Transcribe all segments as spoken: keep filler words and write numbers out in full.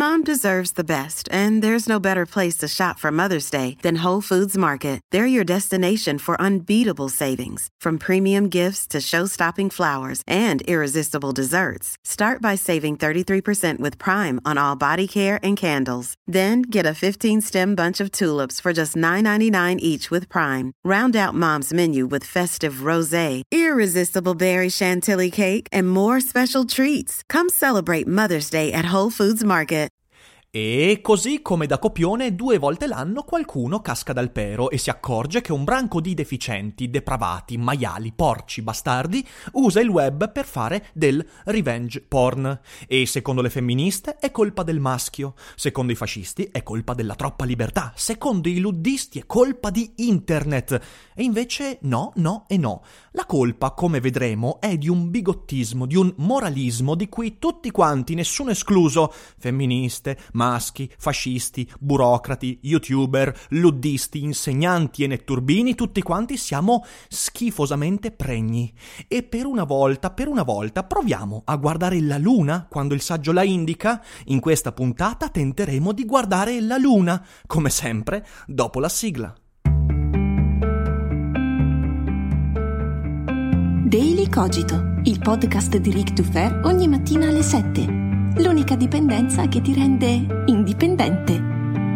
Mom deserves the best, and there's no better place to shop for Mother's Day than Whole Foods Market. They're your destination for unbeatable savings, from premium gifts to show-stopping flowers and irresistible desserts. Start by saving thirty-three percent with Prime on all body care and candles. Then get a fifteen-stem bunch of tulips for just nine ninety-nine each with Prime. Round out Mom's menu with festive rosé, irresistible berry chantilly cake, and more special treats. Come celebrate Mother's Day at Whole Foods Market. E così come da copione, due volte l'anno qualcuno casca dal pero e si accorge che un branco di deficienti, depravati, maiali, porci, bastardi usa il web per fare del revenge porn. E secondo le femministe è colpa del maschio, secondo i fascisti è colpa della troppa libertà, secondo i luddisti è colpa di internet. E invece no, no e no. La colpa, come vedremo, è di un bigottismo, di un moralismo di cui tutti quanti, nessuno escluso, femministe, maschi, fascisti, burocrati, youtuber, luddisti, insegnanti e netturbini, tutti quanti siamo schifosamente pregni. E per una volta, per una volta, proviamo a guardare la luna quando il saggio la indica. In questa puntata tenteremo di guardare la luna, come sempre, dopo la sigla. Daily Cogito, il podcast di Ric Dufer ogni mattina alle sette. L'unica dipendenza che ti rende indipendente.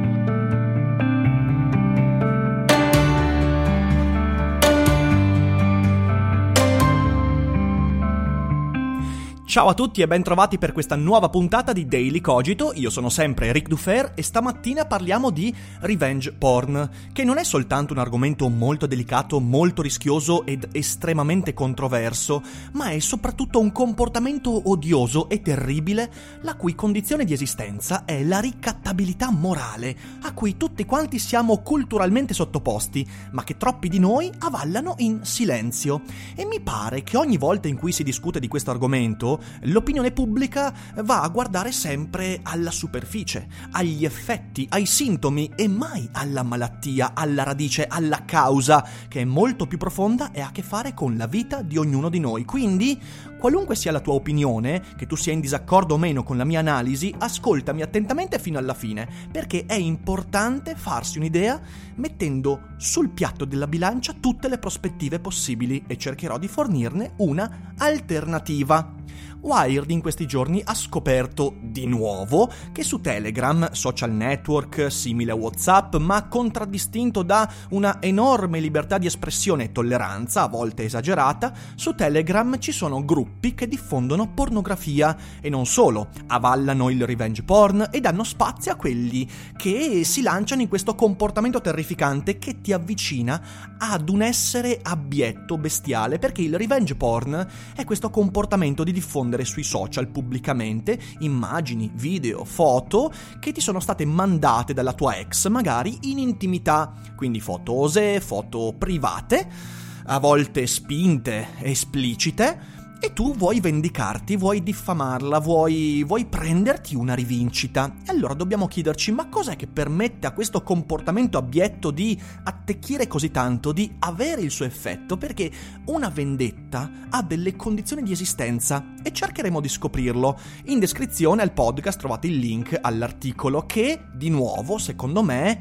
Ciao a tutti e ben trovati per questa nuova puntata di Daily Cogito. Io sono sempre Ric Dufer e stamattina parliamo di revenge porn, che non è soltanto un argomento molto delicato, molto rischioso ed estremamente controverso, ma è soprattutto un comportamento odioso e terribile, la cui condizione di esistenza è la ricattabilità morale, a cui tutti quanti siamo culturalmente sottoposti, ma che troppi di noi avallano in silenzio. E mi pare che ogni volta in cui si discute di questo argomento l'opinione pubblica va a guardare sempre alla superficie, agli effetti, ai sintomi e mai alla malattia, alla radice, alla causa, che è molto più profonda e ha a che fare con la vita di ognuno di noi. Quindi, qualunque sia la tua opinione, che tu sia in disaccordo o meno con la mia analisi, ascoltami attentamente fino alla fine, perché è importante farsi un'idea mettendo sul piatto della bilancia tutte le prospettive possibili e cercherò di fornirne una alternativa. Wired in questi giorni ha scoperto di nuovo che su Telegram, social network simile a WhatsApp ma contraddistinto da una enorme libertà di espressione e tolleranza, a volte esagerata, su Telegram ci sono gruppi che diffondono pornografia e non solo, avallano il revenge porn e danno spazio a quelli che si lanciano in questo comportamento terrificante che ti avvicina ad un essere abietto, bestiale, perché il revenge porn è questo comportamento di diffondere sui social pubblicamente immagini, video, foto che ti sono state mandate dalla tua ex, magari in intimità, quindi foto osè, foto private, a volte spinte, esplicite, e tu vuoi vendicarti, vuoi diffamarla, vuoi, vuoi prenderti una rivincita. E allora dobbiamo chiederci, ma cos'è che permette a questo comportamento abietto di attecchire così tanto, di avere il suo effetto? Perché una vendetta ha delle condizioni di esistenza e cercheremo di scoprirlo. In descrizione al podcast trovate il link all'articolo che, di nuovo, secondo me,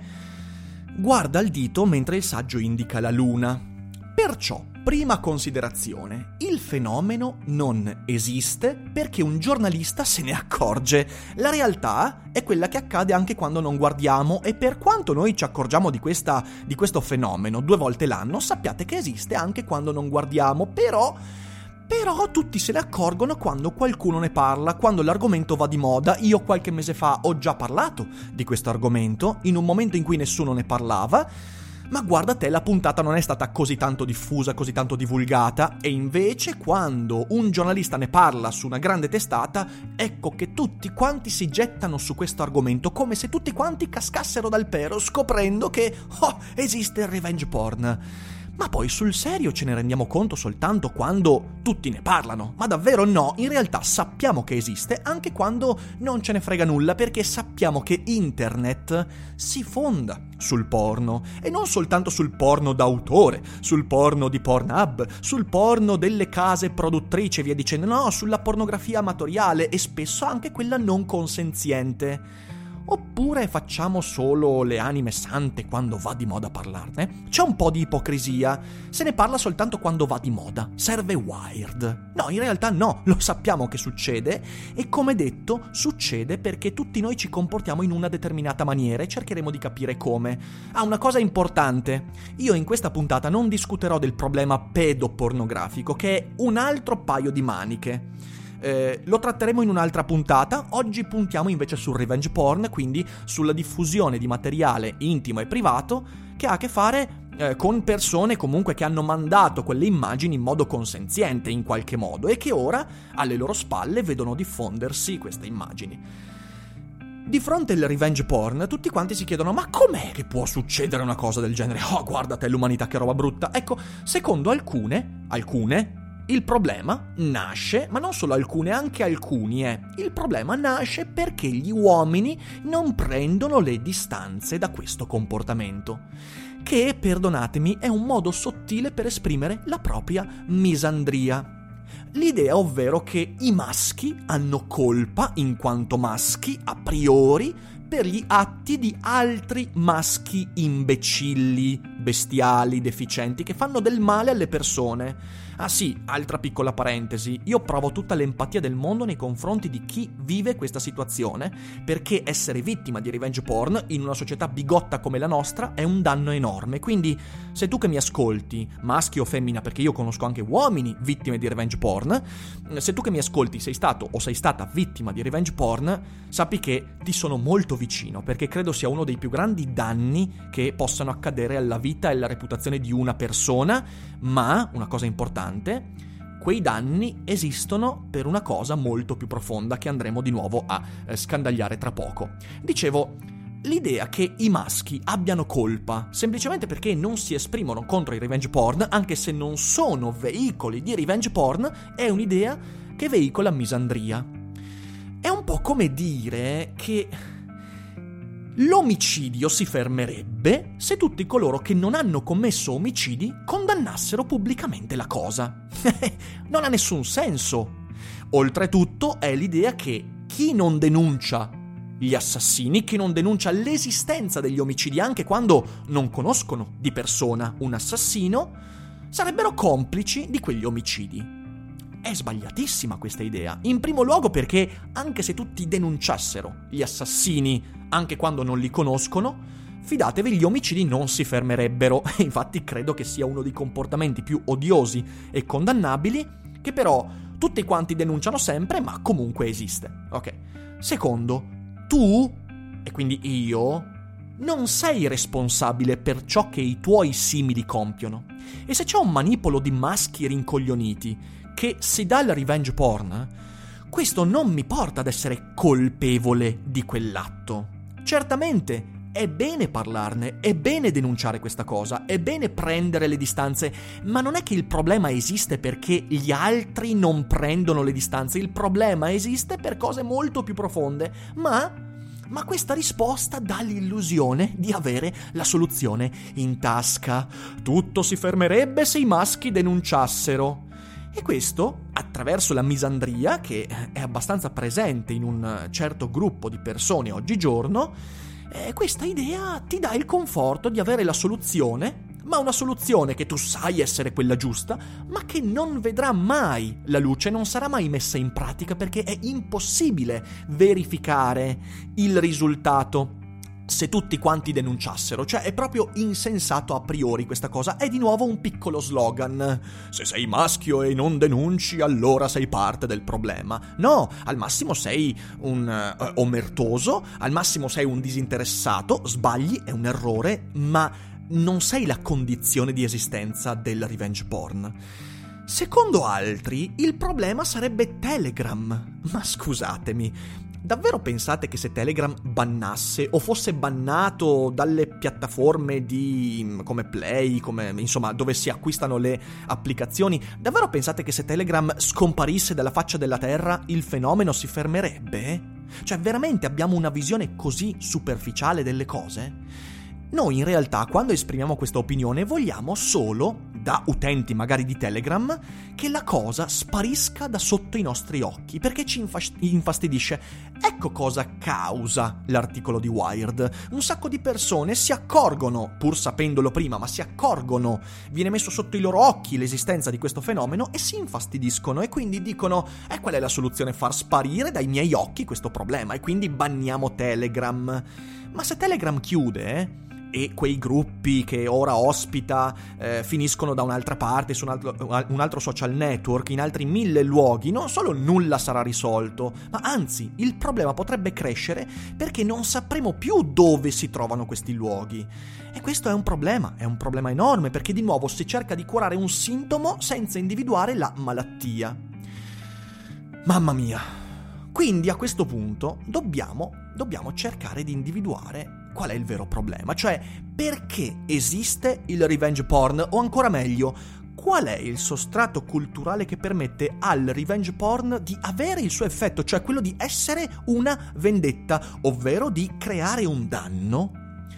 guarda il dito mentre il saggio indica la luna. Perciò, prima considerazione, il fenomeno non esiste perché un giornalista se ne accorge. La realtà è quella che accade anche quando non guardiamo e per quanto noi ci accorgiamo di, questa, di questo fenomeno due volte l'anno, sappiate che esiste anche quando non guardiamo, però... Però tutti se ne accorgono quando qualcuno ne parla, quando l'argomento va di moda. Io qualche mese fa ho già parlato di questo argomento, in un momento in cui nessuno ne parlava, ma guarda te, la puntata non è stata così tanto diffusa, così tanto divulgata, e invece quando un giornalista ne parla su una grande testata, ecco che tutti quanti si gettano su questo argomento, come se tutti quanti cascassero dal pero scoprendo che, oh, esiste il revenge porn. Ma poi sul serio ce ne rendiamo conto soltanto quando tutti ne parlano. Ma davvero no, in realtà sappiamo che esiste anche quando non ce ne frega nulla, perché sappiamo che internet si fonda sul porno. E non soltanto sul porno d'autore, sul porno di Pornhub, sul porno delle case produttrici e via dicendo, no, sulla pornografia amatoriale e spesso anche quella non consenziente. Oppure facciamo solo le anime sante quando va di moda parlarne? C'è un po' di ipocrisia. Se ne parla soltanto quando va di moda. Serve Wired. No, in realtà no, lo sappiamo che succede e come detto succede perché tutti noi ci comportiamo in una determinata maniera e cercheremo di capire come. Ah, una cosa importante. Io in questa puntata non discuterò del problema pedopornografico, che è un altro paio di maniche. Eh, lo tratteremo in un'altra puntata. Oggi puntiamo invece sul revenge porn, quindi sulla diffusione di materiale intimo e privato che ha a che fare eh, con persone comunque che hanno mandato quelle immagini in modo consenziente in qualche modo e che ora alle loro spalle vedono diffondersi queste immagini. Di fronte al revenge porn tutti quanti si chiedono: ma com'è che può succedere una cosa del genere? Oh, guarda te l'umanità, che roba brutta. Ecco, secondo alcune, alcune il problema nasce, ma non solo alcune, anche alcuni, eh. Il problema nasce perché gli uomini non prendono le distanze da questo comportamento, che, perdonatemi, è un modo sottile per esprimere la propria misandria. L'idea, ovvero che i maschi hanno colpa, in quanto maschi, a priori, per gli atti di altri maschi imbecilli, bestiali, deficienti, che fanno del male alle persone. Ah sì, altra piccola parentesi, io provo tutta l'empatia del mondo nei confronti di chi vive questa situazione, perché essere vittima di revenge porn in una società bigotta come la nostra è un danno enorme. Quindi se tu che mi ascolti, maschio o femmina, perché io conosco anche uomini vittime di revenge porn, se tu che mi ascolti sei stato o sei stata vittima di revenge porn, sappi che ti sono molto vicino, perché credo sia uno dei più grandi danni che possano accadere alla vita e alla reputazione di una persona. Ma una cosa importante, quei danni esistono per una cosa molto più profonda che andremo di nuovo a eh, scandagliare tra poco. Dicevo, l'idea che i maschi abbiano colpa semplicemente perché non si esprimono contro i revenge porn, anche se non sono veicoli di revenge porn, è un'idea che veicola misandria. È un po' come dire che l'omicidio si fermerebbe se tutti coloro che non hanno commesso omicidi condannassero pubblicamente la cosa. Non ha nessun senso. Oltretutto è l'idea che chi non denuncia gli assassini, chi non denuncia l'esistenza degli omicidi anche quando non conoscono di persona un assassino, sarebbero complici di quegli omicidi. È sbagliatissima questa idea, in primo luogo perché anche se tutti denunciassero gli assassini anche quando non li conoscono, fidatevi, gli omicidi non si fermerebbero. Infatti credo che sia uno dei comportamenti più odiosi e condannabili, che però tutti quanti denunciano sempre, ma comunque esiste. Ok. Secondo, tu, e quindi io, non sei responsabile per ciò che i tuoi simili compiono. E se c'è un manipolo di maschi rincoglioniti che si dà il revenge porn, questo non mi porta ad essere colpevole di quell'atto. Certamente è bene parlarne, è bene denunciare questa cosa, è bene prendere le distanze, ma non è che il problema esiste perché gli altri non prendono le distanze, il problema esiste per cose molto più profonde, ma... Ma questa risposta dà l'illusione di avere la soluzione in tasca. Tutto si fermerebbe se i maschi denunciassero. E questo, attraverso la misandria, che è abbastanza presente in un certo gruppo di persone oggigiorno, eh, questa idea ti dà il conforto di avere la soluzione, ma una soluzione che tu sai essere quella giusta, ma che non vedrà mai la luce, non sarà mai messa in pratica perché è impossibile verificare il risultato se tutti quanti denunciassero. Cioè è proprio insensato a priori questa cosa. È di nuovo un piccolo slogan: se sei maschio e non denunci, allora sei parte del problema. No, al massimo sei un uh, omertoso, al massimo sei un disinteressato, sbagli, è un errore, ma non sei la condizione di esistenza del revenge porn. Secondo altri, il problema sarebbe Telegram. Ma scusatemi, davvero pensate che se Telegram bannasse o fosse bannato dalle piattaforme di come Play, come insomma dove si acquistano le applicazioni, davvero pensate che se Telegram scomparisse dalla faccia della terra il fenomeno si fermerebbe? Cioè, veramente abbiamo una visione così superficiale delle cose? Noi in realtà, quando esprimiamo questa opinione, vogliamo solo, da utenti magari di Telegram, che la cosa sparisca da sotto i nostri occhi, perché ci infas- infastidisce. Ecco cosa causa l'articolo di Wired. Un sacco di persone si accorgono, pur sapendolo prima, ma si accorgono, viene messo sotto i loro occhi l'esistenza di questo fenomeno e si infastidiscono e quindi dicono: eh, qual è la soluzione? Far sparire dai miei occhi questo problema, e quindi banniamo Telegram. Ma se Telegram chiude, eh, e quei gruppi che ora ospita eh, finiscono da un'altra parte, su un altro, un altro social network, in altri mille luoghi, non solo nulla sarà risolto, ma anzi il problema potrebbe crescere perché non sapremo più dove si trovano questi luoghi. E questo è un problema, è un problema enorme, perché di nuovo si cerca di curare un sintomo senza individuare la malattia. Mamma mia! Quindi a questo punto dobbiamo, dobbiamo cercare di individuare qual è il vero problema, cioè perché esiste il revenge porn, o ancora meglio, qual è il sostrato culturale che permette al revenge porn di avere il suo effetto, cioè quello di essere una vendetta, ovvero di creare un danno?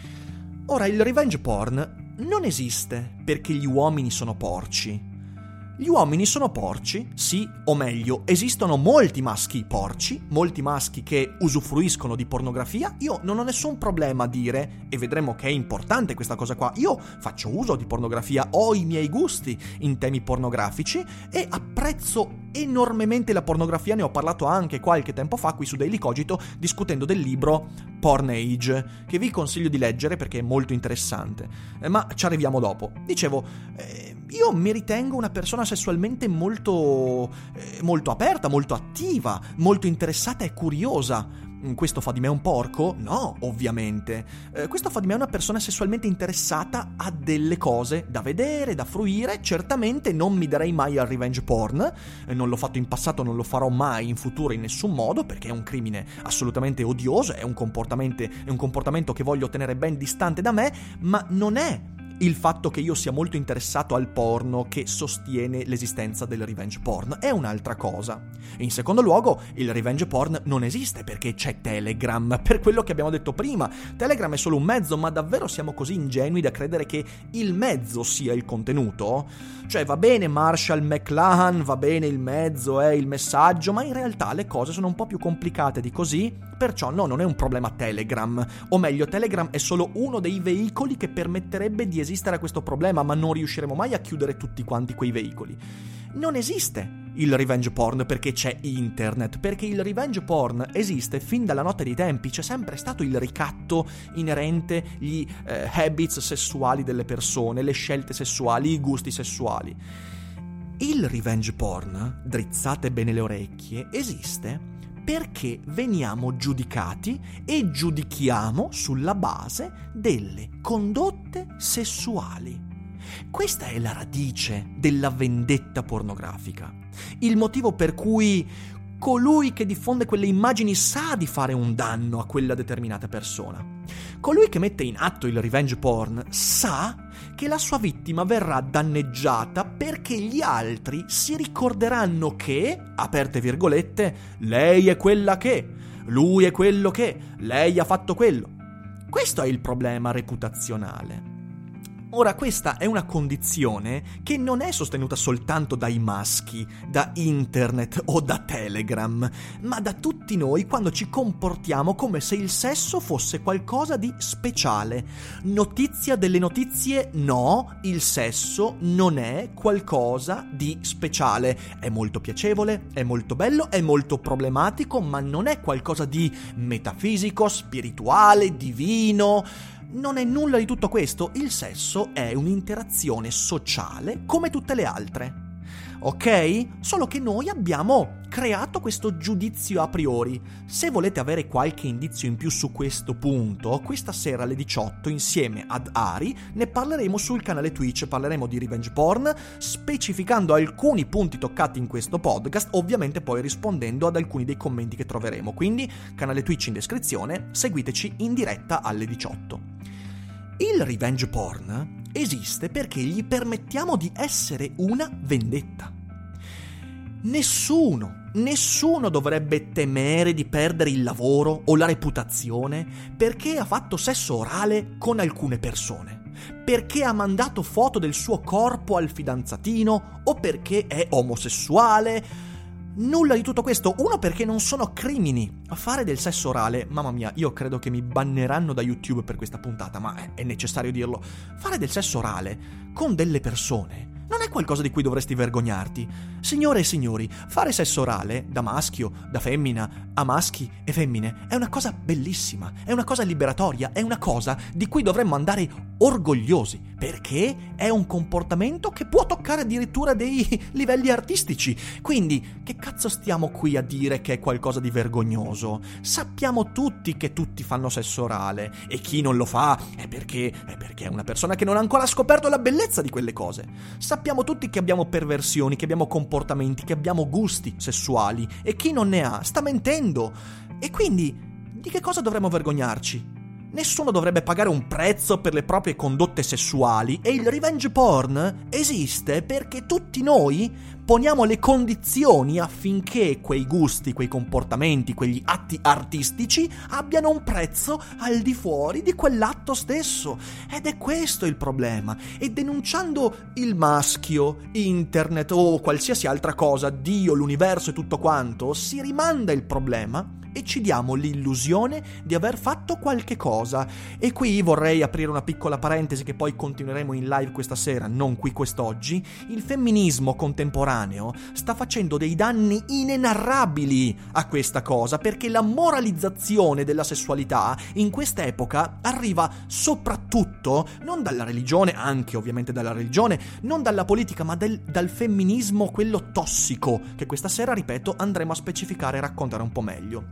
Ora, il revenge porn non esiste perché gli uomini sono porci. Gli uomini sono porci, sì, o meglio, esistono molti maschi porci, molti maschi che usufruiscono di pornografia. Io non ho nessun problema a dire, e vedremo che è importante questa cosa qua, io faccio uso di pornografia, ho i miei gusti in temi pornografici e apprezzo enormemente la pornografia. Ne ho parlato anche qualche tempo fa qui su Daily Cogito, discutendo del libro Porn Age, che vi consiglio di leggere perché è molto interessante, eh, ma ci arriviamo dopo. Dicevo, eh, io mi ritengo una persona sessualmente molto, eh, molto aperta, molto attiva, molto interessata e curiosa. Questo fa di me un porco? No, ovviamente. Eh, questo fa di me una persona sessualmente interessata a delle cose da vedere, da fruire. Certamente non mi darei mai al revenge porn, eh, non l'ho fatto in passato, non lo farò mai in futuro in nessun modo, perché è un crimine assolutamente odioso, è un comportamento, è un comportamento che voglio tenere ben distante da me, ma non è il fatto che io sia molto interessato al porno che sostiene l'esistenza del revenge porn, è un'altra cosa. In secondo luogo, il revenge porn non esiste perché c'è Telegram, per quello che abbiamo detto prima. Telegram è solo un mezzo, ma davvero siamo così ingenui da credere che il mezzo sia il contenuto? Cioè, va bene Marshall McLuhan, va bene il mezzo, è il messaggio, ma in realtà le cose sono un po' più complicate di così. Perciò no, non è un problema Telegram, o meglio, Telegram è solo uno dei veicoli che permetterebbe di esistere a questo problema, ma non riusciremo mai a chiudere tutti quanti quei veicoli. Non esiste il revenge porn perché c'è internet, perché il revenge porn esiste fin dalla notte dei tempi, c'è sempre stato il ricatto inerente, gli eh, habits sessuali delle persone, le scelte sessuali, i gusti sessuali. Il revenge porn, drizzate bene le orecchie, esiste perché veniamo giudicati e giudichiamo sulla base delle condotte sessuali. Questa è la radice della vendetta pornografica. Il motivo per cui colui che diffonde quelle immagini sa di fare un danno a quella determinata persona. Colui che mette in atto il revenge porn sa che la sua vittima verrà danneggiata perché gli altri si ricorderanno che, aperte virgolette, lei è quella che, lui è quello che, lei ha fatto quello. Questo è il problema reputazionale. Ora, questa è una condizione che non è sostenuta soltanto dai maschi, da internet o da Telegram, ma da tutti noi quando ci comportiamo come se il sesso fosse qualcosa di speciale. Notizia delle notizie, no, il sesso non è qualcosa di speciale. È molto piacevole, è molto bello, è molto problematico, ma non è qualcosa di metafisico, spirituale, divino. Non è nulla di tutto questo, il sesso è un'interazione sociale come tutte le altre. ok? Solo che noi abbiamo creato questo giudizio a priori. Se volete avere qualche indizio in più su questo punto, questa sera alle diciotto insieme ad Ari ne parleremo sul canale Twitch, parleremo di revenge porn, specificando alcuni punti toccati in questo podcast, ovviamente poi rispondendo ad alcuni dei commenti che troveremo. Quindi canale Twitch in descrizione, seguiteci in diretta alle diciotto. Il revenge porn esiste perché gli permettiamo di essere una vendetta. Nessuno, nessuno dovrebbe temere di perdere il lavoro o la reputazione perché ha fatto sesso orale con alcune persone, perché ha mandato foto del suo corpo al fidanzatino o perché è omosessuale. Nulla di tutto questo. Uno, perché non sono crimini. Fare del sesso orale, mamma mia, io credo che mi banneranno da YouTube per questa puntata, ma è necessario dirlo. Fare del sesso orale con delle persone non è qualcosa di cui dovresti vergognarti. Signore e signori, fare sesso orale da maschio, da femmina, a maschi e femmine è una cosa bellissima, è una cosa liberatoria, è una cosa di cui dovremmo andare orgogliosi, perché è un comportamento che può toccare addirittura dei livelli artistici. Quindi, che cazzo stiamo qui a dire che è qualcosa di vergognoso? Sappiamo tutti che tutti fanno sesso orale, e chi non lo fa è perché è perché è una persona che non ha ancora scoperto la bellezza di quelle cose. Sappiamo tutti che abbiamo perversioni, che abbiamo comportamenti, che abbiamo gusti sessuali, e chi non ne ha sta mentendo. E quindi, di che cosa dovremmo vergognarci? Nessuno dovrebbe pagare un prezzo per le proprie condotte sessuali, e il revenge porn esiste perché tutti noi poniamo le condizioni affinché quei gusti, quei comportamenti, quegli atti artistici abbiano un prezzo al di fuori di quell'atto stesso. Ed è questo il problema. E denunciando il maschio, internet o qualsiasi altra cosa, Dio, l'universo e tutto quanto, si rimanda il problema e ci diamo l'illusione di aver fatto qualche cosa. E qui vorrei aprire una piccola parentesi che poi continueremo in live questa sera, non qui quest'oggi. Il femminismo contemporaneo sta facendo dei danni inenarrabili a questa cosa, perché la moralizzazione della sessualità in quest'epoca arriva soprattutto non dalla religione, anche ovviamente dalla religione, non dalla politica, ma del, dal femminismo, quello tossico, che questa sera, ripeto, andremo a specificare e raccontare un po' meglio.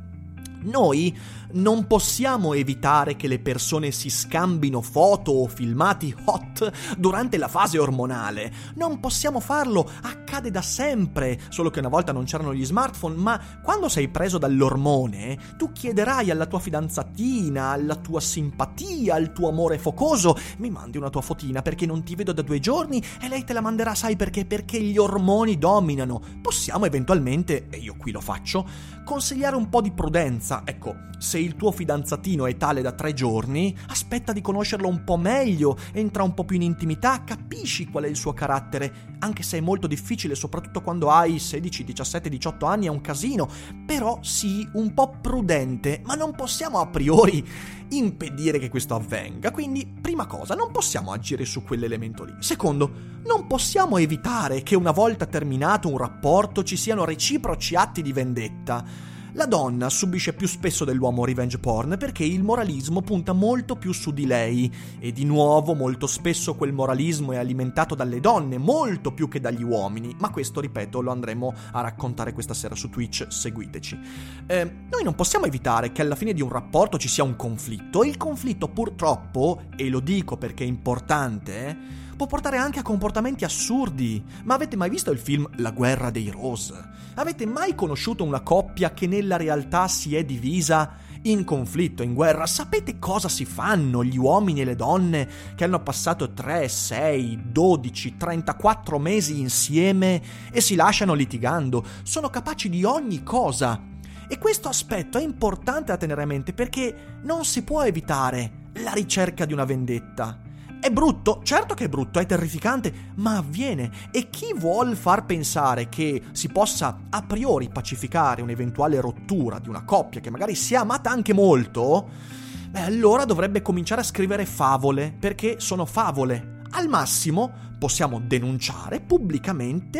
Noi non possiamo evitare che le persone si scambino foto o filmati hot durante la fase ormonale. Non possiamo farlo, accade da sempre, solo che una volta non c'erano gli smartphone, ma quando sei preso dall'ormone, tu chiederai alla tua fidanzatina, alla tua simpatia, al tuo amore focoso: mi mandi una tua fotina perché non ti vedo da due giorni, e lei te la manderà, sai perché? Perché gli ormoni dominano. Possiamo eventualmente, e io qui lo faccio, consigliare un po' di prudenza. Ecco, se il tuo fidanzatino è tale da tre giorni, aspetta di conoscerlo un po' meglio, entra un po' più in intimità, capisci qual è il suo carattere, anche se è molto difficile, soprattutto quando hai sedici, diciassette, diciotto anni, è un casino. Però sii un po' prudente, ma non possiamo a priori impedire che questo avvenga. Quindi, prima cosa, non possiamo agire su quell'elemento lì. Secondo, non possiamo evitare che una volta terminato un rapporto ci siano reciproci atti di vendetta. La donna subisce più spesso dell'uomo revenge porn perché il moralismo punta molto più su di lei, e di nuovo molto spesso quel moralismo è alimentato dalle donne molto più che dagli uomini, ma questo, ripeto, lo andremo a raccontare questa sera su Twitch, seguiteci. Eh, noi non possiamo evitare che alla fine di un rapporto ci sia un conflitto, e il conflitto purtroppo, e lo dico perché è importante, può portare anche a comportamenti assurdi. Ma avete mai visto il film La guerra dei Rose? Avete mai conosciuto una coppia che nella realtà si è divisa in conflitto, in guerra? Sapete cosa si fanno gli uomini e le donne che hanno passato tre, sei, dodici, trentaquattro mesi insieme e si lasciano litigando? Sono capaci di ogni cosa. E questo aspetto è importante da tenere a mente, perché non si può evitare la ricerca di una vendetta. È brutto, certo che è brutto, è terrificante, ma avviene. E chi vuol far pensare che si possa a priori pacificare un'eventuale rottura di una coppia che magari si è amata anche molto, beh, allora dovrebbe cominciare a scrivere favole, perché sono favole. Al massimo possiamo denunciare pubblicamente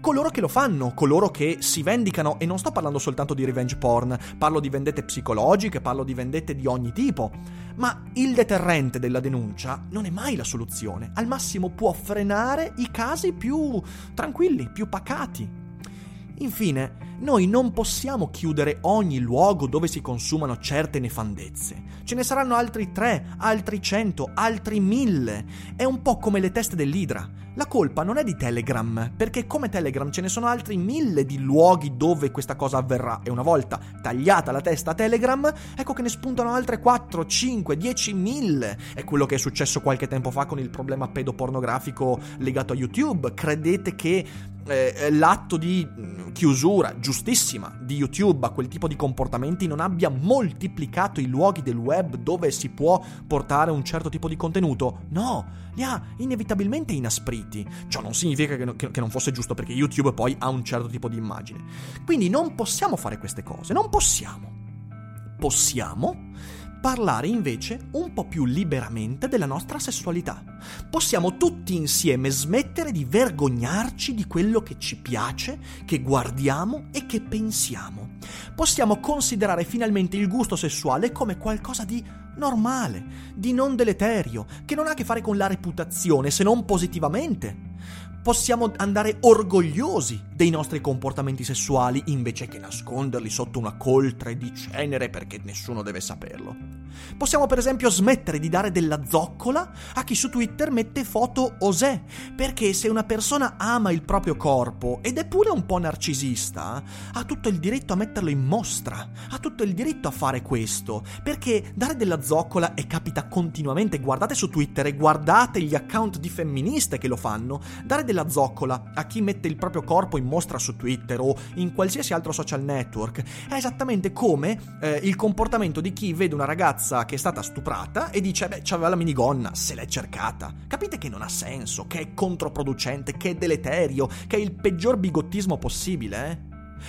coloro che lo fanno, coloro che si vendicano, e non sto parlando soltanto di revenge porn, parlo di vendette psicologiche, parlo di vendette di ogni tipo, ma il deterrente della denuncia non è mai la soluzione, al massimo può frenare i casi più tranquilli, più pacati. Infine, noi non possiamo chiudere ogni luogo dove si consumano certe nefandezze. Ce ne saranno altri tre, altri cento, altri mille. È un po' come le teste dell'idra. La colpa non è di Telegram, perché come Telegram ce ne sono altri mille di luoghi dove questa cosa avverrà, e una volta tagliata la testa a Telegram, ecco che ne spuntano altre quattro, cinque, dieci mille. È quello che è successo qualche tempo fa con il problema pedopornografico legato a YouTube. Credete che eh, l'atto di chiusura giustissima di YouTube a quel tipo di comportamenti non abbia moltiplicato i luoghi del web dove si può portare un certo tipo di contenuto? No, li ha inevitabilmente inaspriti. Ciò non significa che, che, che non fosse giusto, perché YouTube poi ha un certo tipo di immagine. Quindi non possiamo fare queste cose, non possiamo. Possiamo parlare invece un po' più liberamente della nostra sessualità. Possiamo tutti insieme smettere di vergognarci di quello che ci piace, che guardiamo e che pensiamo. Possiamo considerare finalmente il gusto sessuale come qualcosa di normale, di non deleterio, che non ha a che fare con la reputazione, se non positivamente. Possiamo andare orgogliosi dei nostri comportamenti sessuali invece che nasconderli sotto una coltre di cenere perché nessuno deve saperlo. Possiamo per esempio smettere di dare della zoccola a chi su Twitter mette foto osè, perché se una persona ama il proprio corpo ed è pure un po' narcisista, ha tutto il diritto a metterlo in mostra, ha tutto il diritto a fare questo, perché dare della zoccola, e capita continuamente, guardate su Twitter e guardate gli account di femministe che lo fanno, dare della zoccola a chi mette il proprio corpo in mostra su Twitter o in qualsiasi altro social network è esattamente come eh, il comportamento di chi vede una ragazza che è stata stuprata e dice beh, c'aveva la minigonna, se l'è cercata. Capite che non ha senso, che è controproducente, che è deleterio, che è il peggior bigottismo possibile, eh?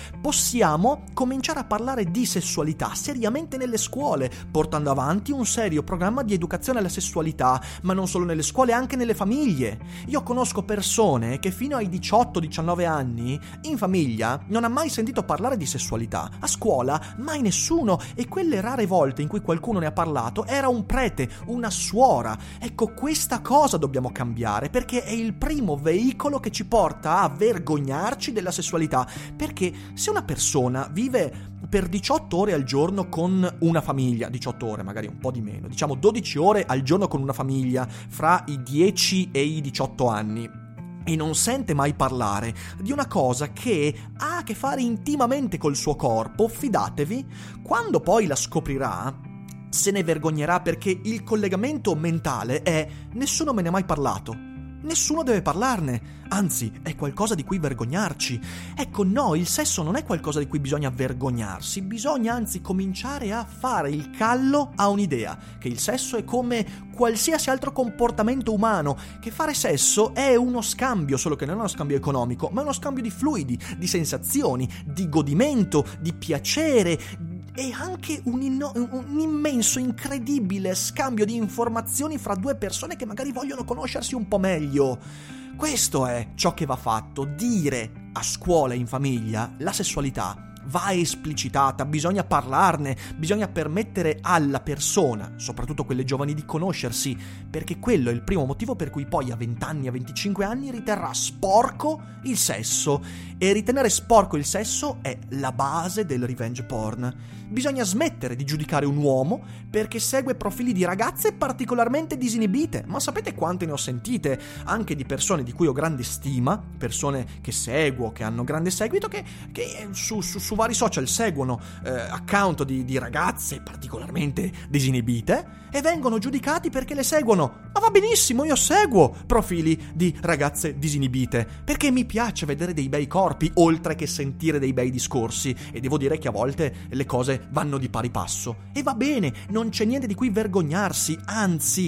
Possiamo cominciare a parlare di sessualità seriamente nelle scuole, portando avanti un serio programma di educazione alla sessualità, ma non solo nelle scuole, anche nelle famiglie. Io conosco persone che fino ai diciotto diciannove anni in famiglia non ha mai sentito parlare di sessualità, a scuola mai nessuno, e quelle rare volte in cui qualcuno ne ha parlato era un prete, una suora. Ecco, questa cosa dobbiamo cambiare, perché è il primo veicolo che ci porta a vergognarci della sessualità, perché se una persona vive per diciotto ore al giorno con una famiglia, diciotto ore, magari un po' di meno, diciamo dodici ore al giorno con una famiglia fra i dieci e i diciotto anni, e non sente mai parlare di una cosa che ha a che fare intimamente col suo corpo, fidatevi, quando poi la scoprirà, se ne vergognerà, perché il collegamento mentale è nessuno me ne ha mai parlato. Nessuno deve parlarne, anzi è qualcosa di cui vergognarci. Ecco, no, il sesso non è qualcosa di cui bisogna vergognarsi, bisogna anzi cominciare a fare il callo a un'idea, che il sesso è come qualsiasi altro comportamento umano, che fare sesso è uno scambio, solo che non è uno scambio economico, ma è uno scambio di fluidi, di sensazioni, di godimento, di piacere, e anche un, inno- un immenso, incredibile scambio di informazioni fra due persone che magari vogliono conoscersi un po' meglio. Questo è ciò che va fatto, dire a scuola e in famiglia la sessualità va esplicitata, bisogna parlarne, bisogna permettere alla persona, soprattutto quelle giovani, di conoscersi, perché quello è il primo motivo per cui poi a venti anni, a venticinque anni riterrà sporco il sesso, e ritenere sporco il sesso è la base del revenge porn. Bisogna smettere di giudicare un uomo perché segue profili di ragazze particolarmente disinibite, ma sapete quante ne ho sentite, anche di persone di cui ho grande stima, persone che seguo, che hanno grande seguito, che, che su, su, su vari social seguono eh, account di, di ragazze particolarmente disinibite e vengono giudicati perché le seguono. Ma va benissimo, io seguo profili di ragazze disinibite perché mi piace vedere dei bei corpi oltre che sentire dei bei discorsi, e devo dire che a volte le cose vanno di pari passo, e va bene, non c'è niente di cui vergognarsi, anzi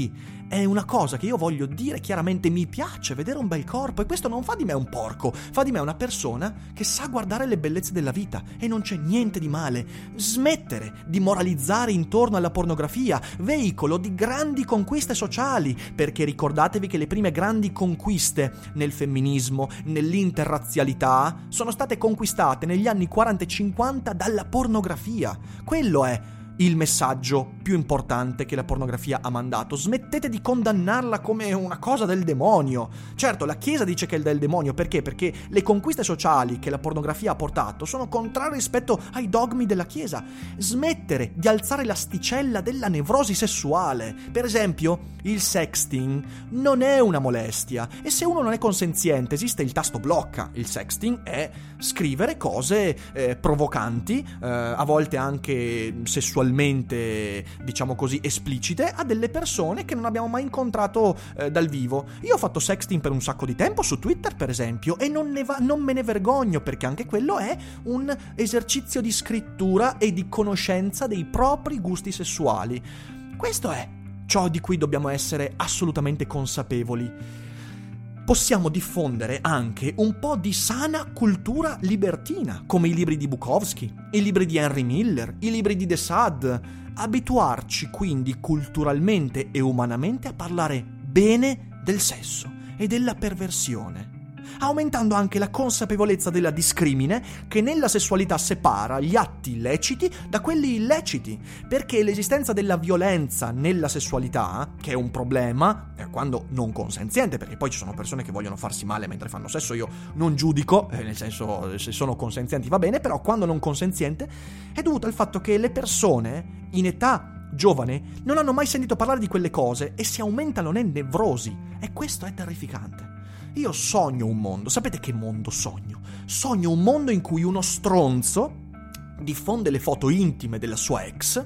è una cosa che io voglio dire chiaramente: mi piace vedere un bel corpo, e questo non fa di me un porco, fa di me una persona che sa guardare le bellezze della vita, e non c'è niente di male. Smettere di moralizzare intorno alla pornografia, veicolo di grandi conquiste sociali, perché ricordatevi che le prime grandi conquiste nel femminismo, nell'interrazzialità, sono state conquistate negli anni quaranta e cinquanta dalla pornografia. Quello è il messaggio più importante che la pornografia ha mandato. Smettete di condannarla come una cosa del demonio. Certo, la Chiesa dice che è del demonio, perché? Perché le conquiste sociali che la pornografia ha portato sono contrarie rispetto ai dogmi della Chiesa. Smettere di alzare l'asticella della nevrosi sessuale. Per esempio, il sexting non è una molestia, e se uno non è consenziente esiste il tasto blocca. Il sexting è scrivere cose eh, provocanti, eh, a volte anche sessualmente, diciamo così, esplicite, a delle persone che non abbiamo mai incontrato eh, dal vivo. Io ho fatto sexting per un sacco di tempo su Twitter, per esempio, e non, ne va, non me ne vergogno, perché anche quello è un esercizio di scrittura e di conoscenza dei propri gusti sessuali. Questo è ciò di cui dobbiamo essere assolutamente consapevoli. Possiamo diffondere anche un po' di sana cultura libertina, come i libri di Bukowski, i libri di Henry Miller, i libri di de Sade. Abituarci quindi culturalmente e umanamente a parlare bene del sesso e della perversione, aumentando anche la consapevolezza della discrimine che nella sessualità separa gli atti leciti da quelli illeciti, perché l'esistenza della violenza nella sessualità, che è un problema, eh, quando non consenziente, perché poi ci sono persone che vogliono farsi male mentre fanno sesso, io non giudico, eh, nel senso, se sono consenzienti va bene, però quando non consenziente è dovuto al fatto che le persone in età giovane non hanno mai sentito parlare di quelle cose e si aumentano le nevrosi, e questo è terrificante. Io sogno un mondo, sapete che mondo sogno? Sogno un mondo in cui uno stronzo diffonde le foto intime della sua ex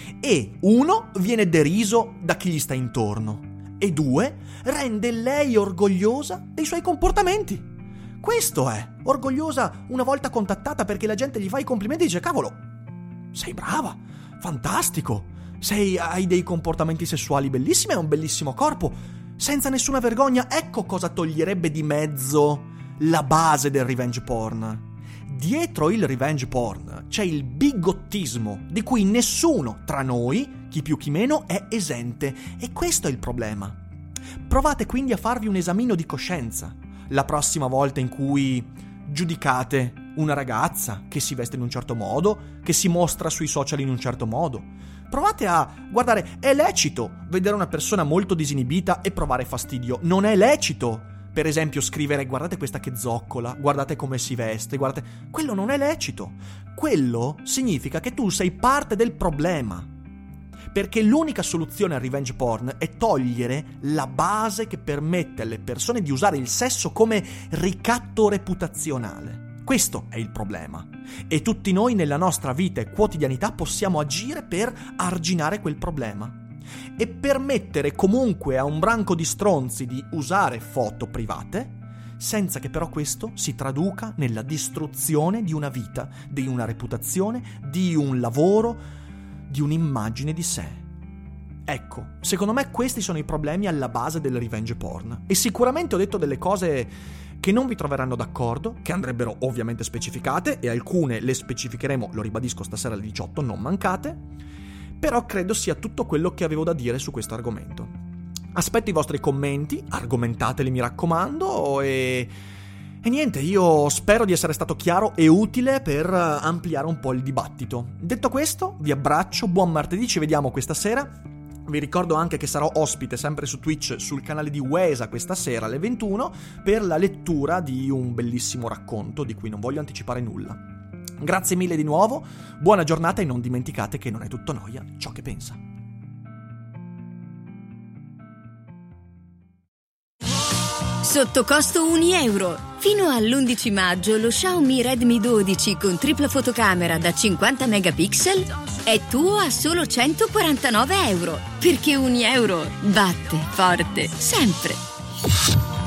e, uno, viene deriso da chi gli sta intorno, e due, rende lei orgogliosa dei suoi comportamenti. Questo è, orgogliosa una volta contattata, perché la gente gli fa i complimenti e dice: cavolo, sei brava, fantastico, sei, hai dei comportamenti sessuali bellissimi, hai un bellissimo corpo, senza nessuna vergogna. Ecco cosa toglierebbe di mezzo la base del revenge porn. Dietro il revenge porn c'è il bigottismo, di cui nessuno tra noi, chi più chi meno, è esente, e questo è il problema. Provate quindi a farvi un esamino di coscienza la prossima volta in cui giudicate una ragazza che si veste in un certo modo, che si mostra sui social in un certo modo. Provate a guardare, è lecito vedere una persona molto disinibita e provare fastidio. Non è lecito, per esempio, scrivere: guardate questa che zoccola, guardate come si veste, guardate... Quello non è lecito. Quello significa che tu sei parte del problema. Perché l'unica soluzione al revenge porn è togliere la base che permette alle persone di usare il sesso come ricatto reputazionale. Questo è il problema, e tutti noi nella nostra vita e quotidianità possiamo agire per arginare quel problema e permettere comunque a un branco di stronzi di usare foto private, senza che però questo si traduca nella distruzione di una vita, di una reputazione, di un lavoro, di un'immagine di sé. Ecco, secondo me questi sono i problemi alla base del revenge porn, e sicuramente ho detto delle cose che non vi troveranno d'accordo, che andrebbero ovviamente specificate, e alcune le specificheremo, lo ribadisco, stasera alle diciotto, non mancate, però credo sia tutto quello che avevo da dire su questo argomento. Aspetto i vostri commenti, argomentateli mi raccomando, e... e niente, io spero di essere stato chiaro e utile per ampliare un po' il dibattito. Detto questo, vi abbraccio, buon martedì, ci vediamo questa sera. Vi ricordo anche che sarò ospite sempre su Twitch sul canale di Wesa questa sera alle ventuno per la lettura di un bellissimo racconto di cui non voglio anticipare nulla. Grazie mille di nuovo, buona giornata, e non dimenticate che non è tutto noia ciò che pensa. Sotto costo un euro. Fino all'undici maggio lo Xiaomi Redmi dodici con tripla fotocamera da cinquanta megapixel è tuo a solo centoquarantanove euro. Perché un euro batte forte sempre.